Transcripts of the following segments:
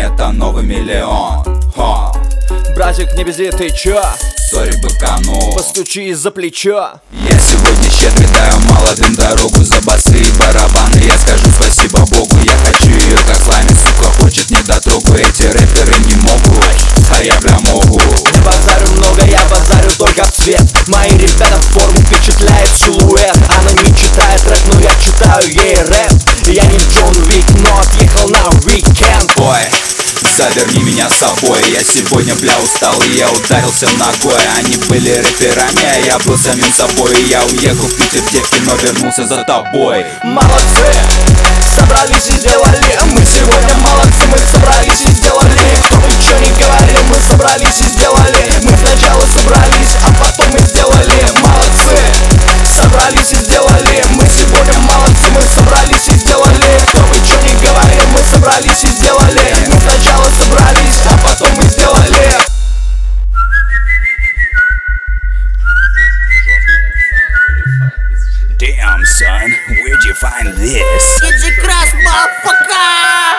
это новый миллион. Братик, не бези, ты чё? Сори, быканул. Постучи из-за плеча. Я сегодня щедрый, даю молодым дорогу за басы и барабаны. Я скажу спасибо Богу, я хочу ее как пламя, сука, хочет недотрогу. Эти рэперы не могут, а я бля могу. Не базарю много, я базарю только в цвет. Мои ребята в форму, впечатляет силуэт. Она не читает рэп, но я читаю ей рэп. Я не Джон Уик, но отъехал на уикенд. Ой, заверни меня с собой. Я сегодня, бля, устал, и я ударился ногой. Они были рэперами, а я был самим собой. И я уехал в Питер, девки, но вернулся за тобой. Молодцы, собрались и сделали. Мы сегодня молодцы, мы собрались и сделали. Кто бы чё ни говорил, мы собрались и сделали. Мы сначала собрались, а потом и сделали. Молодцы, собрались и сделали. Мы сегодня молодцы, мы собрались и сделали. Кто бы чё ни говорил, мы собрались и сделали. Мы сначала собрались, а потом и сделали. Damn, son, where'd you find this? It's a grass, motherfucker!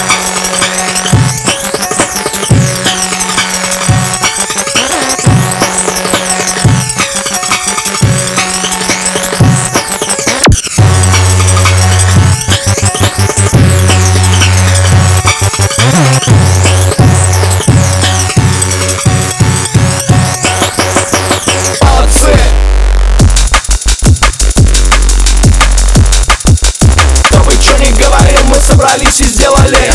Собрались и сделали.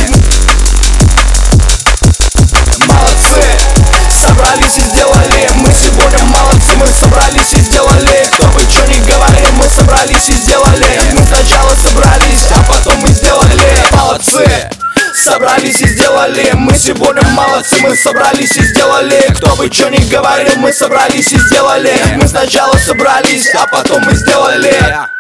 Молодцы, собрались и сделали. Мы сегодня молодцы, мы собрались и сделали. Кто бы чё ни говорил, мы собрались и сделали. Мы сначала собрались, а потом и сделали. Молодцы, собрались и сделали. Мы сегодня молодцы, мы собрались и сделали. Кто бы чё ни говорил, мы собрались и сделали. Мы сначала собрались, а потом и сделали.